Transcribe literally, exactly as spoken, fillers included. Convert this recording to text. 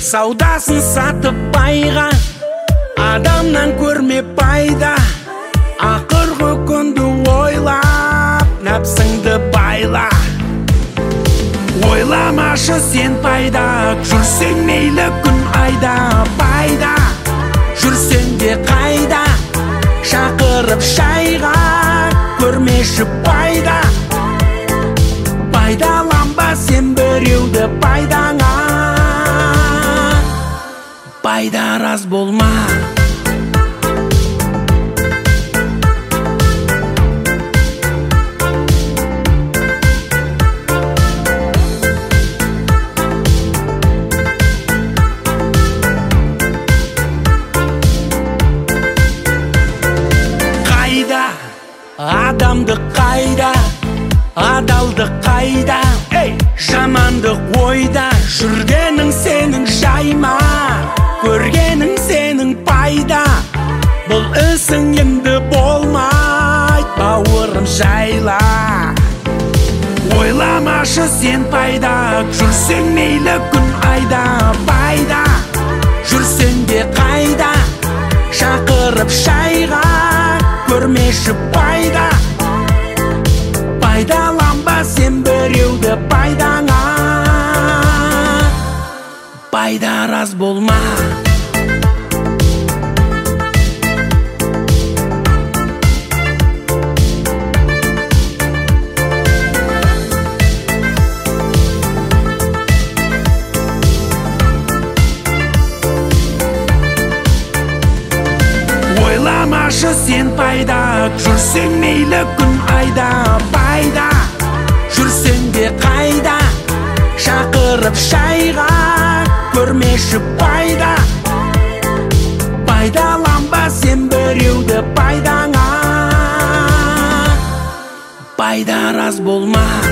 Саудасын сатып пайға, адамнан көрме пайда. Ақырғы күнді ойлап, нәпсіңді байла. Ойламашы сен пайда, жүрсең мейлі күн айда. Пайда, жүрсең де қайда, шақырып шайға, көрмеші пайда. Пайдаланба сен біреуді пайдаңа, пайда раз болма. Қайда адамды қайда, адалдық қайда, жамандық ойда. Жүргенің сенің жайма, көргенің сенің пайда. Бұл ісің енді болмай, бауырым жайла. Ойламашы сен пайда, жүрсең мейлі күн айда. Пайда, жүрсең де қайда, шақырып шайға, көрмеші пайда. Пайдаланба сен біреуді пайдаңа, пайда раз болма. Ойламашы сен пайда, жүрсең мейлі күн айда. Пайда, жүрсең де қайда, шақырып шайға, көрмеші пайда. Пайдаланба сен біреуді пайдаңа, пайда раз болма.